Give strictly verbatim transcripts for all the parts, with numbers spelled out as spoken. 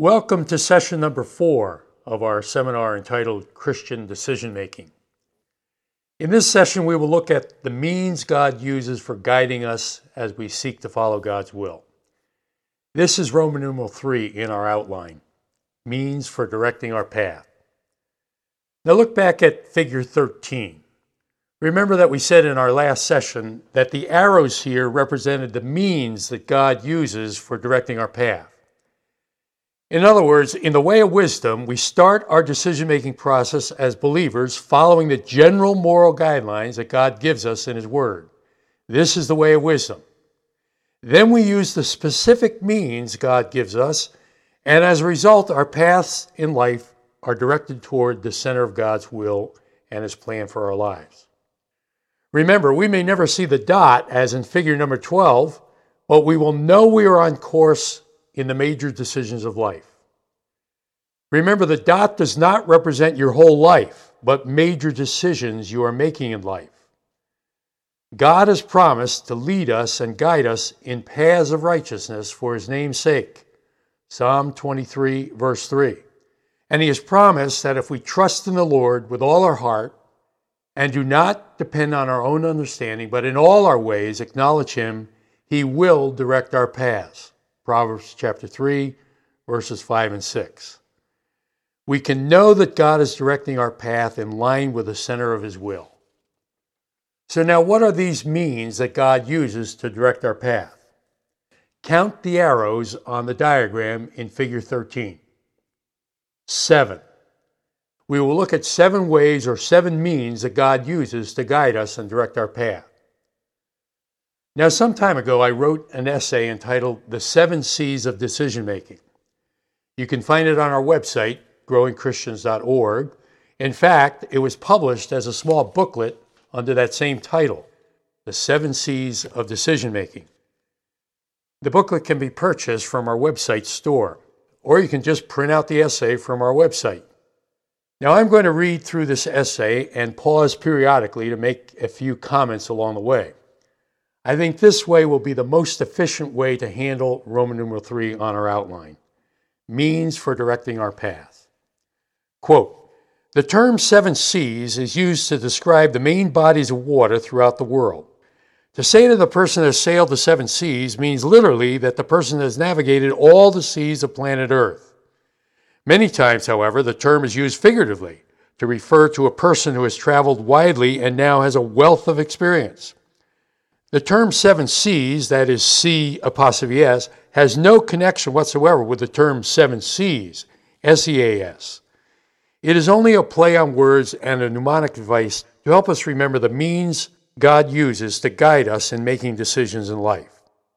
Welcome to session number four of our seminar entitled Christian Decision Making. In this session, we will look at the means God uses for guiding us as we seek to follow God's will. This is Roman numeral three in our outline, means for directing our path. Now look back at figure thirteen. Remember that we said in our last session that the arrows here represented the means that God uses for directing our path. In other words, in the way of wisdom, we start our decision-making process as believers following the general moral guidelines that God gives us in His Word. This is the way of wisdom. Then we use the specific means God gives us, and as a result, our paths in life are directed toward the center of God's will and His plan for our lives. Remember, we may never see the dot, as in figure number twelve, but we will know we are on course in the major decisions of life. Remember, the dot does not represent your whole life, but major decisions you are making in life. God has promised to lead us and guide us in paths of righteousness for His name's sake. Psalm twenty-three, verse three. And He has promised that if we trust in the Lord with all our heart and do not depend on our own understanding, but in all our ways acknowledge Him, He will direct our paths. Proverbs chapter three, verses five and six. We can know that God is directing our path in line with the center of His will. So now, what are these means that God uses to direct our path? Count the arrows on the diagram in figure thirteen. Seven. We will look at seven ways or seven means that God uses to guide us and direct our path. Now, some time ago, I wrote an essay entitled The Seven C's of Decision Making. You can find it on our website, growing christians dot org. In fact, it was published as a small booklet under that same title, The Seven C's of Decision Making. The booklet can be purchased from our website store, or you can just print out the essay from our website. Now, I'm going to read through this essay and pause periodically to make a few comments along the way. I think this way will be the most efficient way to handle Roman numeral three on our outline. Means for directing our path. Quote, the term seven C's is used to describe the main bodies of water throughout the world. To say that the person has sailed the seven seas means literally that the person has navigated all the seas of planet Earth. Many times, however, the term is used figuratively to refer to a person who has traveled widely and now has a wealth of experience. The term seven C's, that is C apostrophe S, has no connection whatsoever with the term seven C's, S E A S. It is only a play on words and a mnemonic device to help us remember the means God uses to guide us in making decisions in life.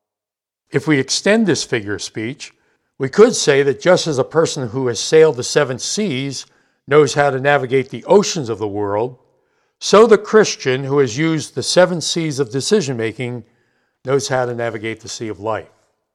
If we extend this figure of speech, we could say that just as a person who has sailed the seven seas knows how to navigate the oceans of the world, so the Christian who has used the seven C's of decision-making knows how to navigate the sea of life.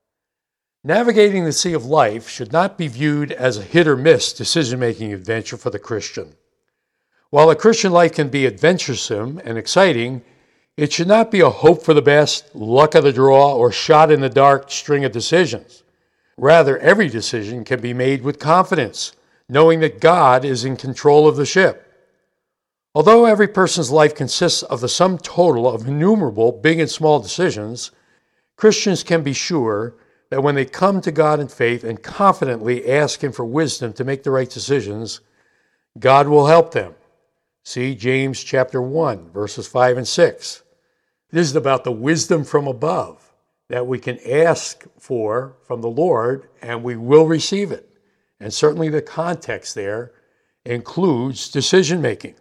Navigating the sea of life should not be viewed as a hit-or-miss decision-making adventure for the Christian. While a Christian life can be adventuresome and exciting, it should not be a hope for the best, luck of the draw, or shot-in-the-dark string of decisions. Rather, every decision can be made with confidence, knowing that God is in control of the ship. Although every person's life consists of the sum total of innumerable big and small decisions, Christians can be sure that when they come to God in faith and confidently ask Him for wisdom to make the right decisions, God will help them. See James chapter one, verses five and six. This is about the wisdom from above that we can ask for from the Lord, and we will receive it. And certainly the context there includes decision-making.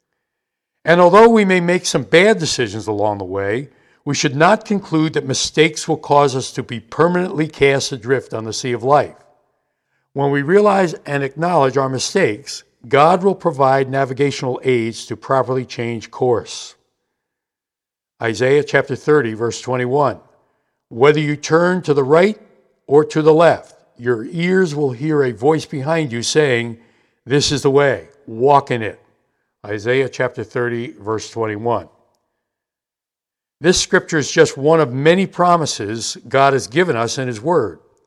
And although we may make some bad decisions along the way, we should not conclude that mistakes will cause us to be permanently cast adrift on the sea of life. When we realize and acknowledge our mistakes, God will provide navigational aids to properly change course. Isaiah chapter thirty, verse twenty-one. Whether you turn to the right or to the left, your ears will hear a voice behind you saying, this is the way, walk in it. Isaiah chapter thirty, verse twenty-one. This scripture is just one of many promises God has given us in His Word.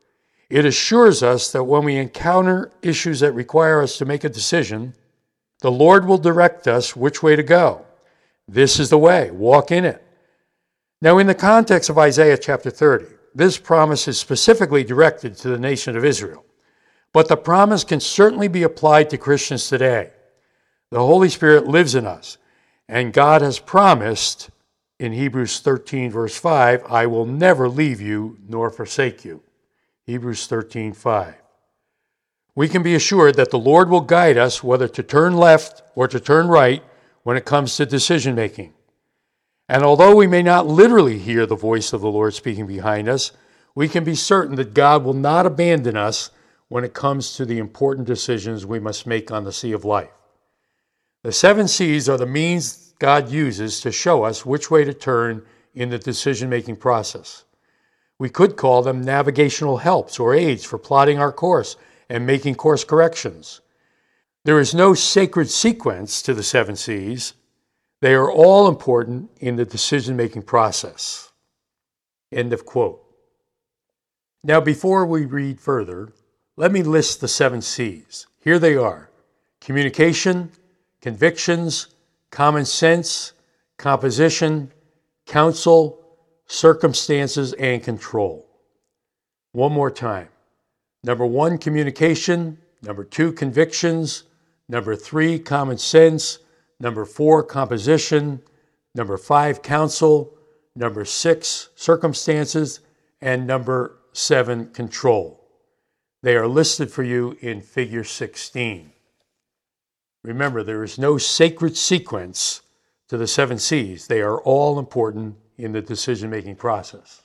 It assures us that when we encounter issues that require us to make a decision, the Lord will direct us which way to go. This is the way. Walk in it. Now, in the context of Isaiah chapter thirty, this promise is specifically directed to the nation of Israel. But the promise can certainly be applied to Christians today. The Holy Spirit lives in us, and God has promised in Hebrews thirteen, verse five, I will never leave you nor forsake you. Hebrews thirteen, five. We can be assured that the Lord will guide us whether to turn left or to turn right when it comes to decision making. And although we may not literally hear the voice of the Lord speaking behind us, we can be certain that God will not abandon us when it comes to the important decisions we must make on the sea of life. The seven seas are the means God uses to show us which way to turn in the decision-making process. We could call them navigational helps or aids for plotting our course and making course corrections. There is no sacred sequence to the seven seas. They are all important in the decision-making process. End of quote. Now, before we read further, let me list the seven C's. Here they are: communication, convictions, common sense, composition, counsel, circumstances, and control. One more time. Number one, communication. Number two, convictions. Number three, common sense. Number four, composition. Number five, counsel. Number six, circumstances. And number seven, control. They are listed for you in figure sixteen. Remember, there is no sacred sequence to the seven C's. They are all important in the decision-making process.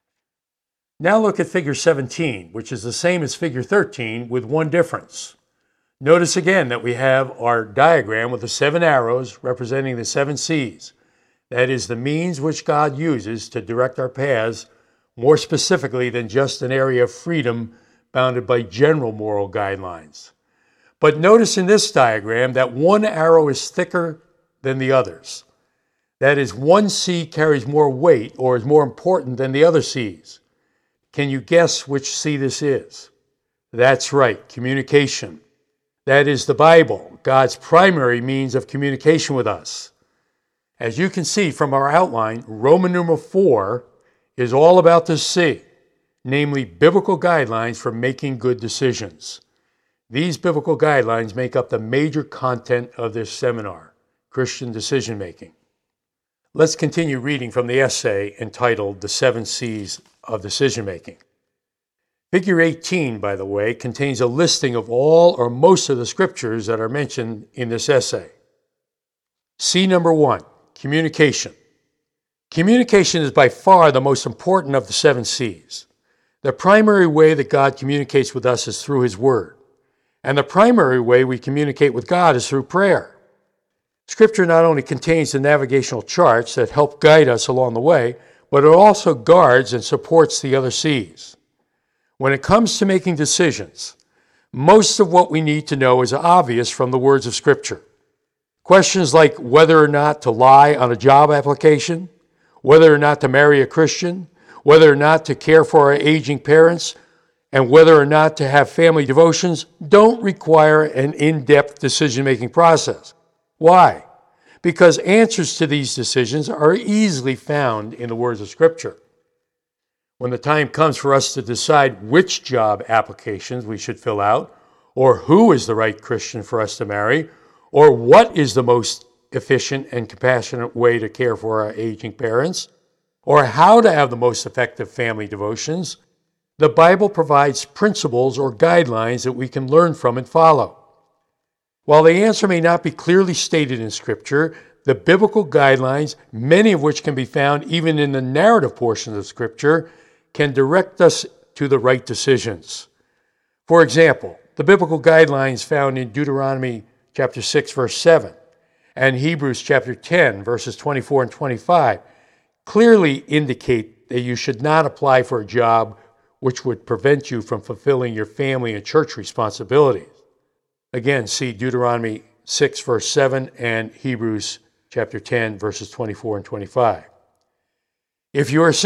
Now look at figure seventeen, which is the same as figure thirteen with one difference. Notice again that we have our diagram with the seven arrows representing the seven C's. That is the means which God uses to direct our paths more specifically than just an area of freedom bounded by general moral guidelines. But notice in this diagram that one arrow is thicker than the others. That is, one C carries more weight or is more important than the other C's. Can you guess which C this is? That's right, communication. That is the Bible, God's primary means of communication with us. As you can see from our outline, Roman numeral four is all about this C, namely biblical guidelines for making good decisions. These biblical guidelines make up the major content of this seminar, Christian Decision Making. Let's continue reading from the essay entitled The Seven C's of Decision Making. Figure eighteen, by the way, contains a listing of all or most of the scriptures that are mentioned in this essay. C number one, communication. Communication is by far the most important of the seven C's. The primary way that God communicates with us is through His Word. And the primary way we communicate with God is through prayer. Scripture not only contains the navigational charts that help guide us along the way, but it also guards and supports the other C's. When it comes to making decisions, most of what we need to know is obvious from the words of Scripture. Questions like whether or not to lie on a job application, whether or not to marry a Christian, whether or not to care for our aging parents, and whether or not to have family devotions don't require an in-depth decision-making process. Why? Because answers to these decisions are easily found in the words of Scripture. When the time comes for us to decide which job applications we should fill out, or who is the right Christian for us to marry, or what is the most efficient and compassionate way to care for our aging parents, or how to have the most effective family devotions, the Bible provides principles or guidelines that we can learn from and follow. While the answer may not be clearly stated in Scripture, the biblical guidelines, many of which can be found even in the narrative portions of Scripture, can direct us to the right decisions. For example, the biblical guidelines found in Deuteronomy chapter six, verse seven, and Hebrews chapter ten, verses twenty-four and twenty-five, clearly indicate that you should not apply for a job which would prevent you from fulfilling your family and church responsibilities. Again, see Deuteronomy six, verse seven, and Hebrews chapter ten, verses twenty-four and twenty-five. If you are single,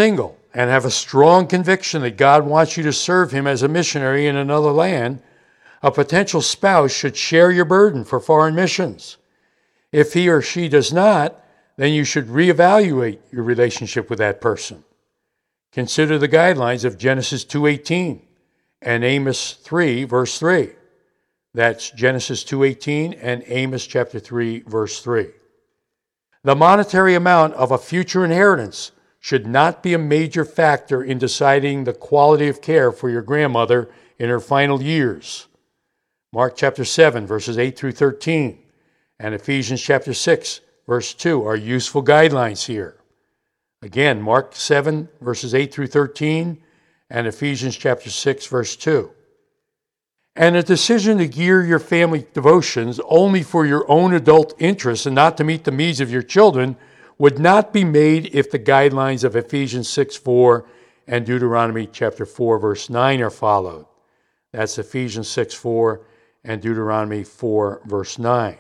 and have a strong conviction that God wants you to serve him as a missionary in another land, a potential spouse should share your burden for foreign missions. If he or she does not, then you should reevaluate your relationship with that person. Consider the guidelines of Genesis two eighteen and Amos three, verse three. That's Genesis two eighteen and Amos chapter three, verse three. The monetary amount of a future inheritance should not be a major factor in deciding the quality of care for your grandmother in her final years. Mark chapter seven, verses eight through thirteen, and Ephesians chapter six, verse two are useful guidelines here. Again, Mark seven, verses eight through thirteen, and Ephesians chapter six, verse two. And a decision to gear your family devotions only for your own adult interests and not to meet the needs of your children would not be made if the guidelines of Ephesians six four and Deuteronomy chapter four, verse nine are followed. That's Ephesians six four and Deuteronomy four, verse nine.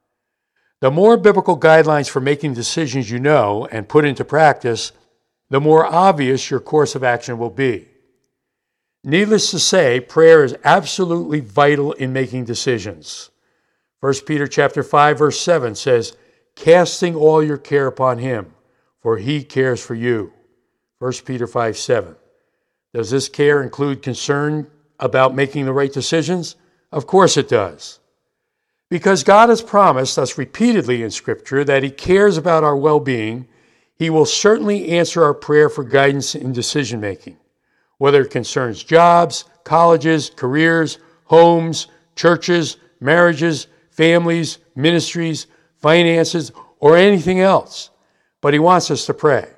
The more biblical guidelines for making decisions you know and put into practice, the more obvious your course of action will be. Needless to say, prayer is absolutely vital in making decisions. First Peter chapter five, verse seven says, casting all your care upon him, for he cares for you. First Peter five, seven. Does this care include concern about making the right decisions? Of course it does. Because God has promised us repeatedly in Scripture that he cares about our well-being, he will certainly answer our prayer for guidance in decision-making, whether it concerns jobs, colleges, careers, homes, churches, marriages, families, ministries, finances, or anything else. But he wants us to pray.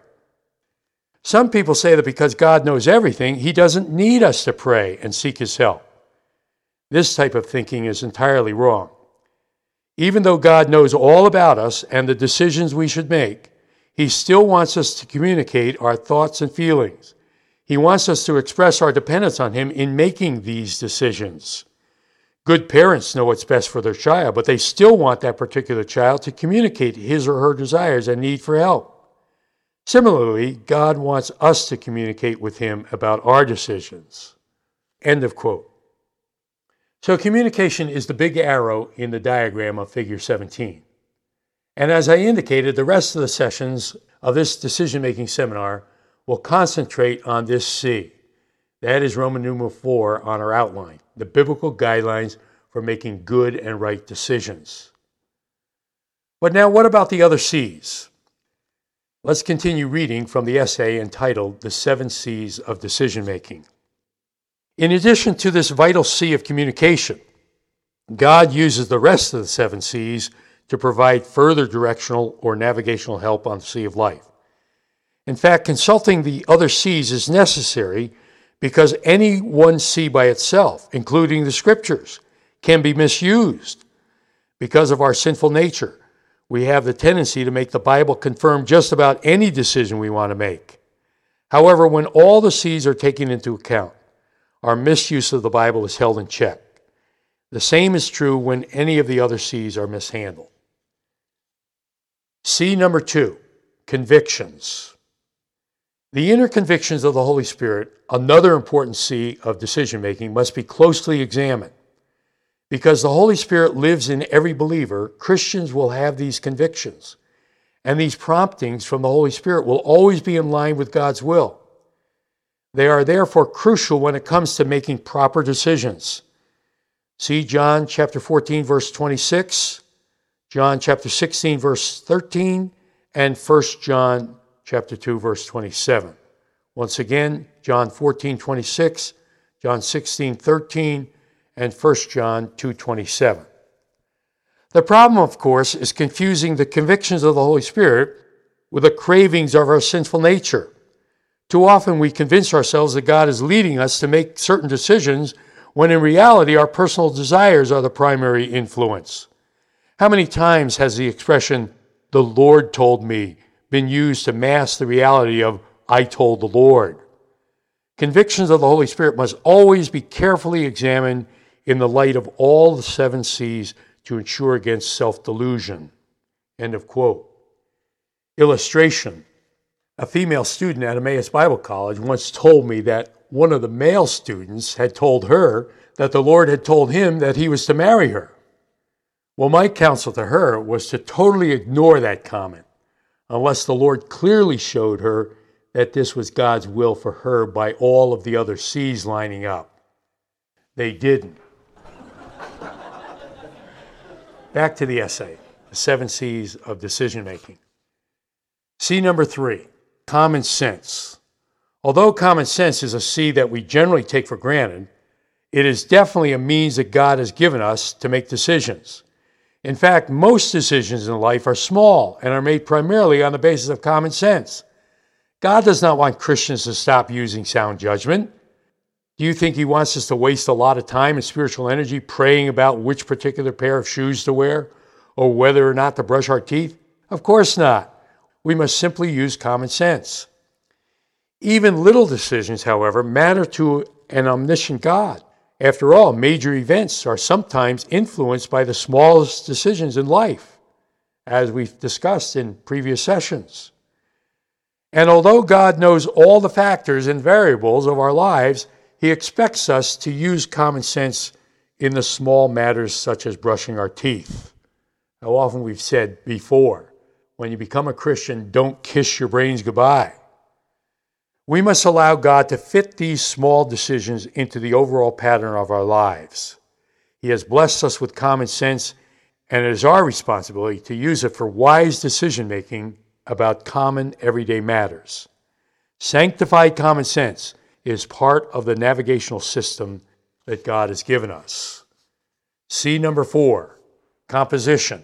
Some people say that because God knows everything, he doesn't need us to pray and seek his help. This type of thinking is entirely wrong. Even though God knows all about us and the decisions we should make, he still wants us to communicate our thoughts and feelings. He wants us to express our dependence on him in making these decisions. Good parents know what's best for their child, but they still want that particular child to communicate his or her desires and need for help. Similarly, God wants us to communicate with him about our decisions. End of quote. So communication is the big arrow in the diagram of figure seventeen. And as I indicated, the rest of the sessions of this decision-making seminar will concentrate on this C. That is Roman numeral four on our outline, the biblical guidelines for making good and right decisions. But now what about the other C's? Let's continue reading from the essay entitled The Seven C's of Decision-Making. In addition to this vital C of communication, God uses the rest of the seven C's to provide further directional or navigational help on the Sea of Life. In fact, consulting the other C's is necessary because any one C by itself, including the Scriptures, can be misused. Because of our sinful nature, we have the tendency to make the Bible confirm just about any decision we want to make. However, when all the C's are taken into account, our misuse of the Bible is held in check. The same is true when any of the other C's are mishandled. C number two, convictions. The inner convictions of the Holy Spirit, another important C of decision-making, must be closely examined. Because the Holy Spirit lives in every believer, Christians will have these convictions. And these promptings from the Holy Spirit will always be in line with God's will. They are therefore crucial when it comes to making proper decisions. See John chapter fourteen, verse twenty-six, John chapter sixteen, verse thirteen, and First John chapter two, verse twenty-seven. Once again, John fourteen, twenty-six, John sixteen, thirteen, and First John two, twenty-seven. The problem, of course, is confusing the convictions of the Holy Spirit with the cravings of our sinful nature. Too often we convince ourselves that God is leading us to make certain decisions when in reality our personal desires are the primary influence. How many times has the expression, "the Lord told me," been used to mask the reality of, "I told the Lord"? Convictions of the Holy Spirit must always be carefully examined in the light of all the seven C's to ensure against self-delusion. End of quote. Illustration. A female student at Emmaus Bible College once told me that one of the male students had told her that the Lord had told him that he was to marry her. Well, my counsel to her was to totally ignore that comment, unless the Lord clearly showed her that this was God's will for her by all of the other C's lining up. They didn't. Back to the essay, the seven C's of decision making. C number three, common sense. Although common sense is a C that we generally take for granted, it is definitely a means that God has given us to make decisions. In fact, most decisions in life are small and are made primarily on the basis of common sense. God does not want Christians to stop using sound judgment. Do you think he wants us to waste a lot of time and spiritual energy praying about which particular pair of shoes to wear or whether or not to brush our teeth? Of course not. We must simply use common sense. Even little decisions, however, matter to an omniscient God. After all, major events are sometimes influenced by the smallest decisions in life, as we've discussed in previous sessions. And although God knows all the factors and variables of our lives, he expects us to use common sense in the small matters such as brushing our teeth. How often we've said before, when you become a Christian, don't kiss your brains goodbye. We must allow God to fit these small decisions into the overall pattern of our lives. He has blessed us with common sense, and it is our responsibility to use it for wise decision-making about common everyday matters. Sanctified common sense is part of the navigational system that God has given us. C number four, composition.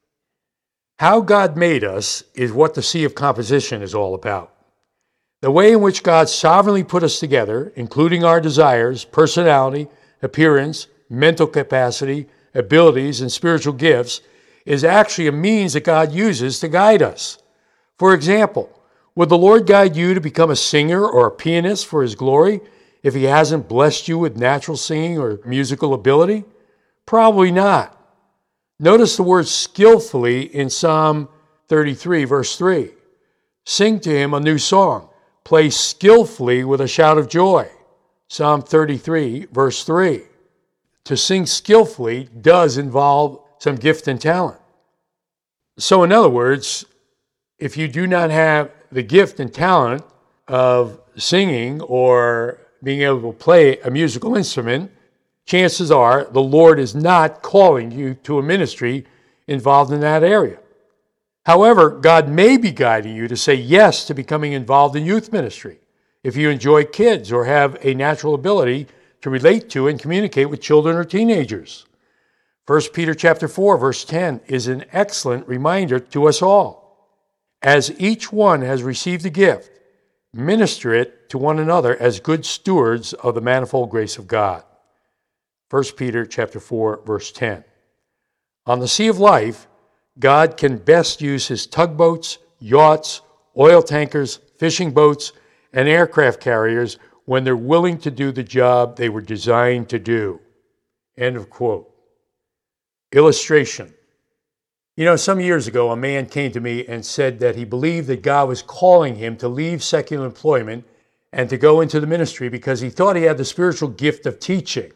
How God made us is what the C of composition is all about. The way in which God sovereignly put us together, including our desires, personality, appearance, mental capacity, abilities, and spiritual gifts, is actually a means that God uses to guide us. For example, would the Lord guide you to become a singer or a pianist for his glory if he hasn't blessed you with natural singing or musical ability? Probably not. Notice the word skillfully in Psalm thirty-three, verse three. Sing to him a new song. Play skillfully with a shout of joy. Psalm thirty-three, verse three. To sing skillfully does involve some gift and talent. So in other words, if you do not have the gift and talent of singing or being able to play a musical instrument, chances are the Lord is not calling you to a ministry involved in that area. However, God may be guiding you to say yes to becoming involved in youth ministry if you enjoy kids or have a natural ability to relate to and communicate with children or teenagers. First Peter chapter four, verse ten is an excellent reminder to us all. As each one has received a gift, minister it to one another as good stewards of the manifold grace of God. First Peter chapter four, verse ten. On the sea of life, God can best use his tugboats, yachts, oil tankers, fishing boats, and aircraft carriers when they're willing to do the job they were designed to do. End of quote. Illustration. You know, some years ago, a man came to me and said that he believed that God was calling him to leave secular employment and to go into the ministry because he thought he had the spiritual gift of teaching.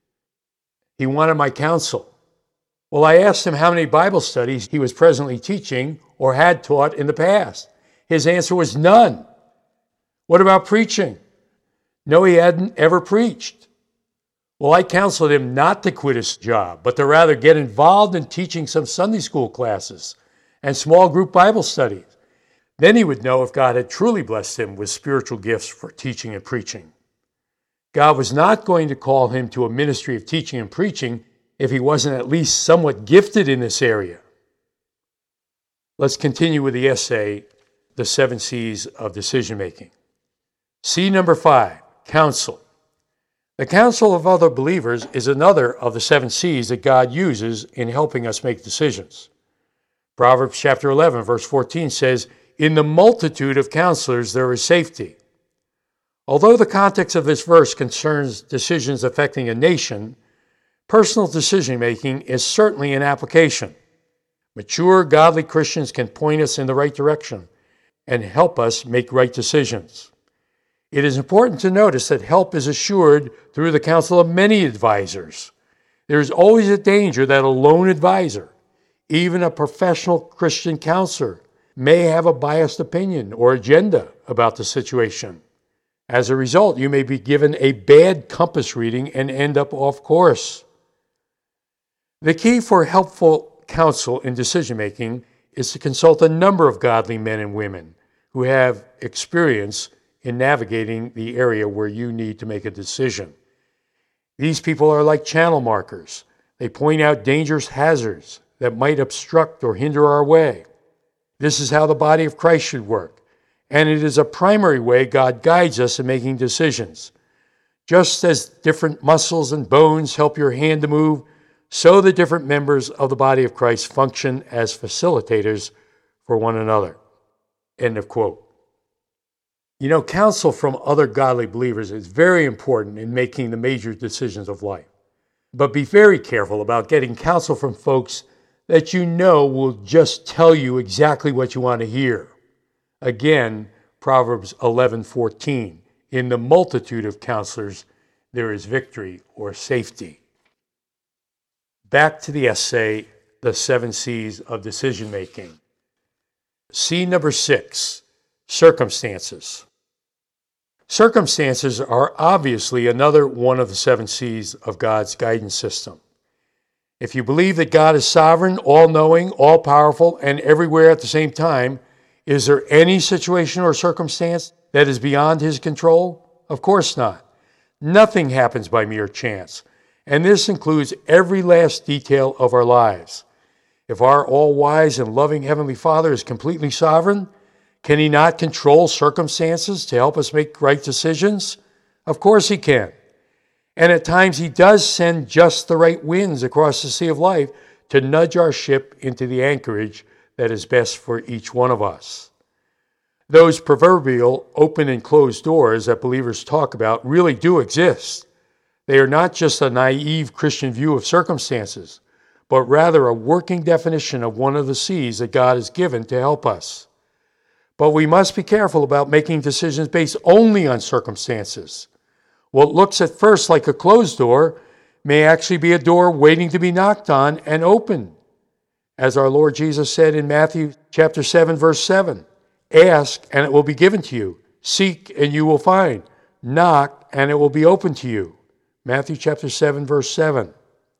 He wanted my counsel. Well, I asked him how many Bible studies he was presently teaching or had taught in the past. His answer was none. What about preaching? No, he hadn't ever preached. Well, I counseled him not to quit his job, but to rather get involved in teaching some Sunday school classes and small group Bible studies. Then he would know if God had truly blessed him with spiritual gifts for teaching and preaching. God was not going to call him to a ministry of teaching and preaching if he wasn't at least somewhat gifted in this area. Let's continue with the essay, The Seven C's of Decision Making. C number five, counsel. The counsel of other believers is another of the seven C's that God uses in helping us make decisions. Proverbs chapter eleven, verse fourteen says, "In the multitude of counselors there is safety." Although the context of this verse concerns decisions affecting a nation, personal decision-making is certainly an application. Mature, godly Christians can point us in the right direction and help us make right decisions. It is important to notice that help is assured through the counsel of many advisors. There is always a danger that a lone advisor, even a professional Christian counselor, may have a biased opinion or agenda about the situation. As a result, you may be given a bad compass reading and end up off course. The key for helpful counsel in decision-making is to consult a number of godly men and women who have experience in navigating the area where you need to make a decision. These people are like channel markers. They point out dangerous hazards that might obstruct or hinder our way. This is how the body of Christ should work, and it is a primary way God guides us in making decisions. Just as different muscles and bones help your hand to move, so the different members of the body of Christ function as facilitators for one another. End of quote. You know, counsel from other godly believers is very important in making the major decisions of life. But be very careful about getting counsel from folks that you know will just tell you exactly what you want to hear. Again, Proverbs eleven fourteen, in the multitude of counselors, there is victory or safety. Back to the essay, The Seven C's of Decision Making. C number six, circumstances. Circumstances are obviously another one of the seven C's of God's guidance system. If you believe that God is sovereign, all-knowing, all-powerful, and everywhere at the same time, is there any situation or circumstance that is beyond His control? Of course not. Nothing happens by mere chance, and this includes every last detail of our lives. If our all-wise and loving Heavenly Father is completely sovereign, can He not control circumstances to help us make right decisions? Of course He can. And at times He does send just the right winds across the sea of life to nudge our ship into the anchorage that is best for each one of us. Those proverbial open and closed doors that believers talk about really do exist. They are not just a naive Christian view of circumstances, but rather a working definition of one of the C's that God has given to help us. But we must be careful about making decisions based only on circumstances. What looks at first like a closed door may actually be a door waiting to be knocked on and opened. As our Lord Jesus said in Matthew chapter seven, verse seven, "Ask, and it will be given to you. Seek, and you will find. Knock, and it will be opened to you." Matthew chapter seven, verse seven.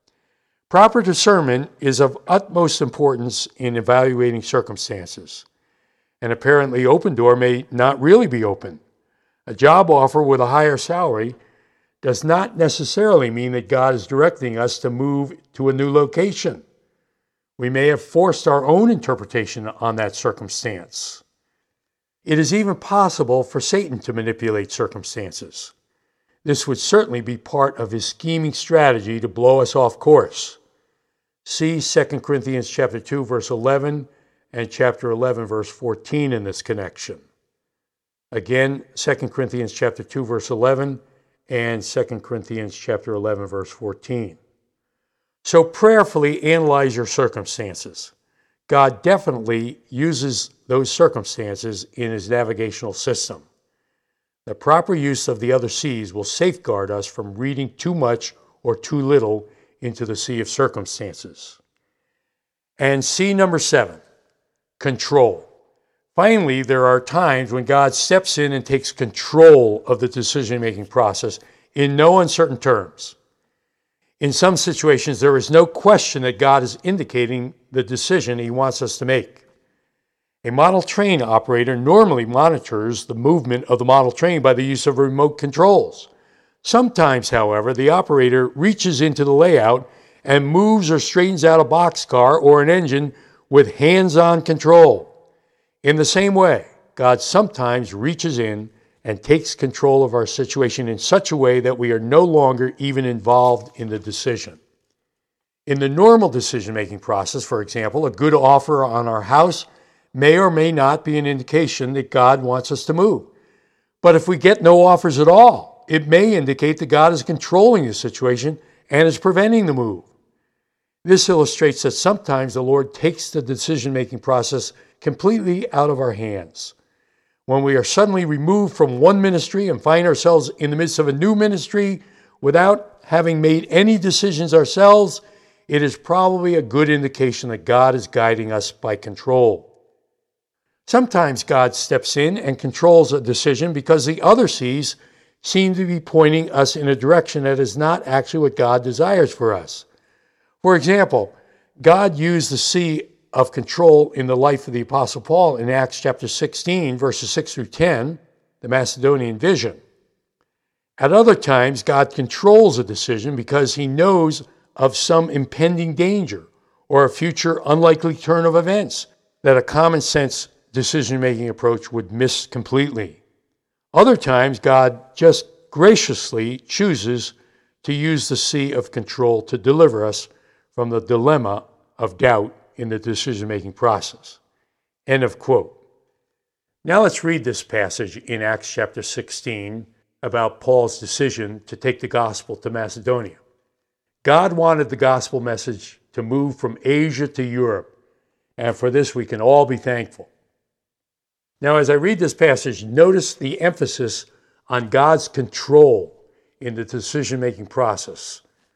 Proper discernment is of utmost importance in evaluating circumstances. An apparently open door may not really be open. A job offer with a higher salary does not necessarily mean that God is directing us to move to a new location. We may have forced our own interpretation on that circumstance. It is even possible for Satan to manipulate circumstances. This would certainly be part of his scheming strategy to blow us off course. See Second Corinthians chapter two, verse eleven, and chapter eleven, verse fourteen in this connection. Again, Second Corinthians chapter two, verse eleven, and Second Corinthians chapter eleven, verse fourteen. So prayerfully analyze your circumstances. God definitely uses those circumstances in His navigational system. The proper use of the other C's will safeguard us from reading too much or too little into the sea of circumstances. And C number seven, control. Finally, there are times when God steps in and takes control of the decision-making process in no uncertain terms. In some situations, there is no question that God is indicating the decision He wants us to make. A model train operator normally monitors the movement of the model train by the use of remote controls. Sometimes, however, the operator reaches into the layout and moves or straightens out a boxcar or an engine with hands-on control. In the same way, God sometimes reaches in and takes control of our situation in such a way that we are no longer even involved in the decision. In the normal decision-making process, for example, a good offer on our house may or may not be an indication that God wants us to move. But if we get no offers at all, it may indicate that God is controlling the situation and is preventing the move. This illustrates that sometimes the Lord takes the decision-making process completely out of our hands. When we are suddenly removed from one ministry and find ourselves in the midst of a new ministry without having made any decisions ourselves, it is probably a good indication that God is guiding us by control. Sometimes God steps in and controls a decision because the other C's seem to be pointing us in a direction that is not actually what God desires for us. For example, God used the C of control in the life of the Apostle Paul in Acts chapter sixteen, verses six through ten, the Macedonian vision. At other times, God controls a decision because he knows of some impending danger or a future unlikely turn of events that a common sense decision-making approach would miss completely. Other times, God just graciously chooses to use the C of control to deliver us from the dilemma of doubt in the decision-making process. End of quote. Now let's read this passage in Acts chapter sixteen about Paul's decision to take the gospel to Macedonia. God wanted the gospel message to move from Asia to Europe, and for this we can all be thankful. Now, as I read this passage, notice the emphasis on God's control in the decision-making process.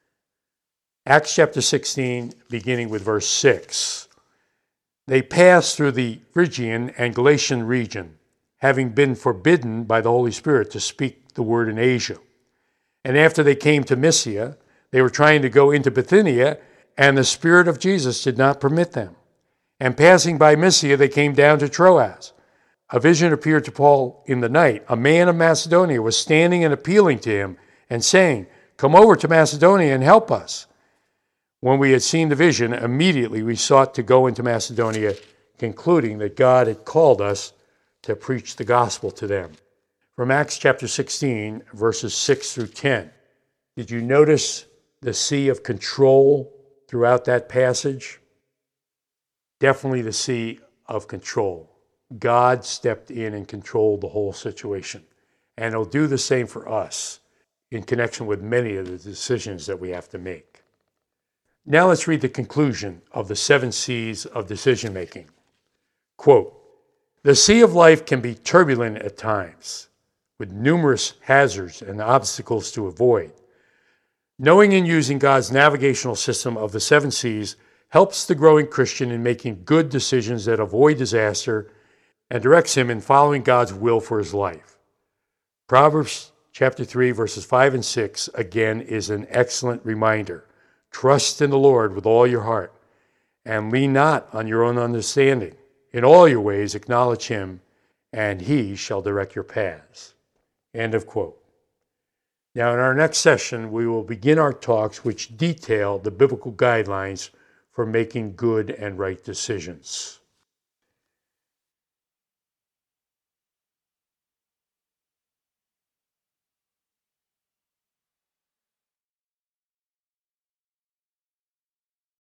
Acts chapter sixteen, beginning with verse six. They passed through the Phrygian and Galatian region, having been forbidden by the Holy Spirit to speak the word in Asia. And after they came to Mysia, they were trying to go into Bithynia, and the Spirit of Jesus did not permit them. And passing by Mysia, they came down to Troas. A vision appeared to Paul in the night. A man of Macedonia was standing and appealing to him and saying, "Come over to Macedonia and help us." When we had seen the vision, immediately we sought to go into Macedonia, concluding that God had called us to preach the gospel to them. From Acts chapter sixteen, verses six through ten. Did you notice the C of control throughout that passage? Definitely the C of control. God stepped in and controlled the whole situation. And he'll do the same for us in connection with many of the decisions that we have to make. Now let's read the conclusion of the seven C's of decision-making. Quote, "The sea of life can be turbulent at times, with numerous hazards and obstacles to avoid. Knowing and using God's navigational system of the seven C's helps the growing Christian in making good decisions that avoid disaster and directs him in following God's will for his life." Proverbs chapter three, verses five and six, again, is an excellent reminder. Trust in the Lord with all your heart, and lean not on your own understanding. In all your ways acknowledge him, and he shall direct your paths. End of quote. Now, in our next session, we will begin our talks which detail the biblical guidelines for making good and right decisions.